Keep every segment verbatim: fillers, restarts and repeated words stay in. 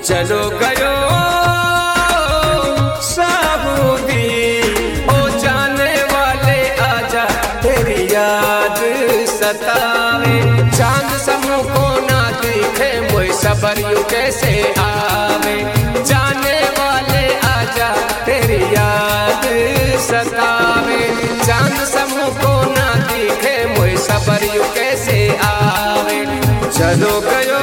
चलो गयो साबूदी ओ जाने वाले आजा तेरी याद सतावे। चांद समूह को ना दिखे मोई सबर यू कैसे आवे। जाने वाले आजा तेरी याद सतावे। चांद समूह को ना दिखे मोई सबर यू कैसे आवे। चलो गयो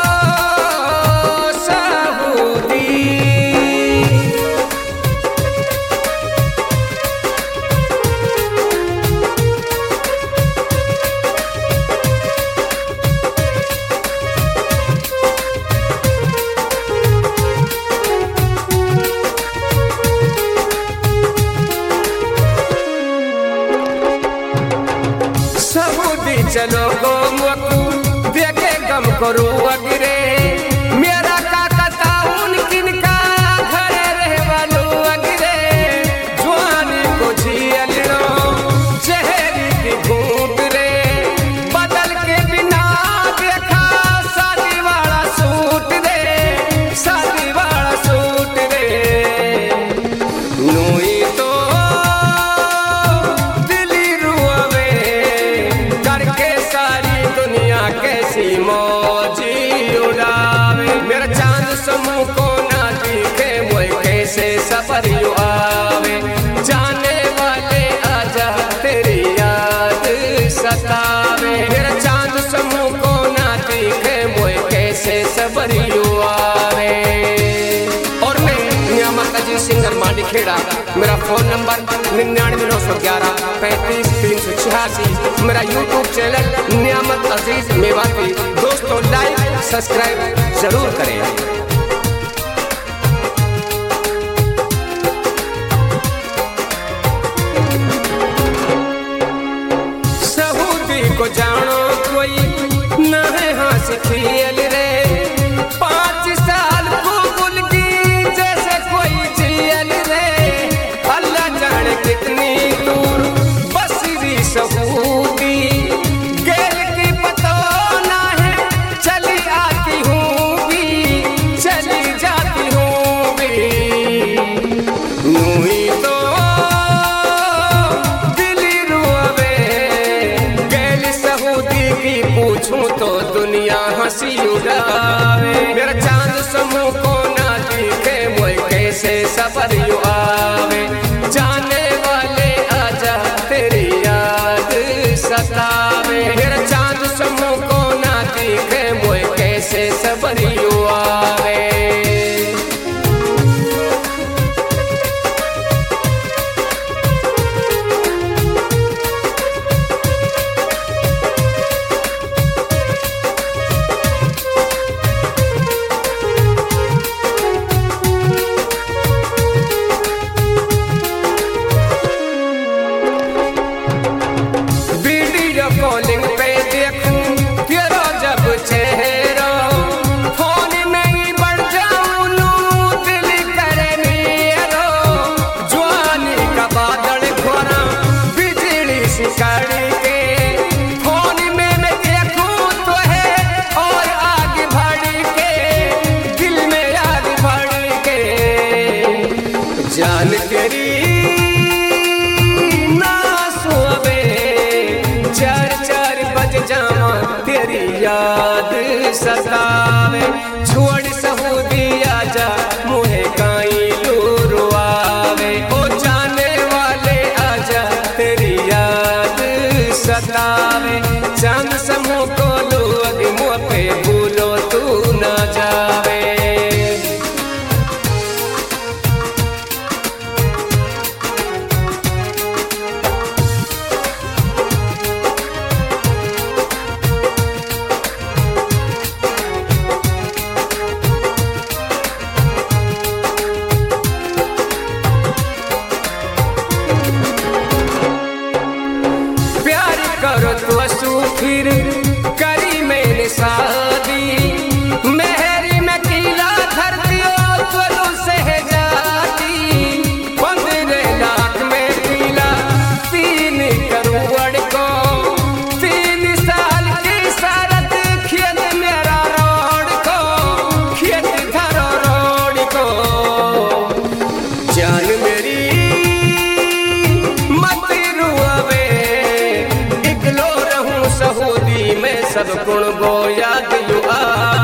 चलो गो मुकू देखे गम करू अगिरे। मेरा काका ताउन किनका घरे रहे वालो अगिरे। जवानी को झियल लो चेहरे की घूट रे। बदल के बिना देखा शादी वाला सूट रे। शादी वाला सूट रे। नूई तो कैसी मौजी उड़ावे। मेरा चांद समूह को ना दिखे मोए कैसे सफर यू आवे। जाने वाले आजा तेरी याद सतावे। मेरा चांद समूह को ना दिखे मोए कैसे सफर यू आवे। और मैं नियामत अजीज सिंगर मांडी खेड़ा। मेरा फोन नंबर निन्यानवे नौ सौ ग्यारह पैंतीस तीन सौ छियासी। मेरा यूट्यूब चैनल नियामत अजीज मेवाती। दोस्तों लाइक सब्सक्राइब जरूर करें। सऊदी को जानो कोई ना है हंस खेल रे। पाँच साल भूल की जैसे कोई झील रे। अल्लाह जाने कितनी दूर बसरी सऊदी। गेल की पता ना है चली आती हूँ भी चली जाती हूँ भी। नूही तो दिली रुआवे। गेल सऊदी की पूछूं तो दुनिया हंसी उड़ावे। मेरा चांद समूह को ना दिखे मोए कैसे सफर यू आवे। जाने वाले आजा तेरी याद सतावे। मेरा चांद समूह को ना दिखे मोए कैसे सफर यू आवे। कॉलिंग पे देखूं तेरा जब चेहरा। फोन में ही बढ़ जाऊं लू दिल करे मेरा। जवानी का बादल घोरा बिजली से के। फोन में मैं देखूं तो है और आगे बढ़ के दिल में आगे बढ़ के। जान तेरी जामा तेरी याद सतावे। छोड़ सऊदी आजा मुहे काई लूरो आवे। ओ जाने वाले आजा तेरी याद सतावे। चांद समूह को लोग मुँह पे भूलो तू ना जावे। गुण गो याद यू आ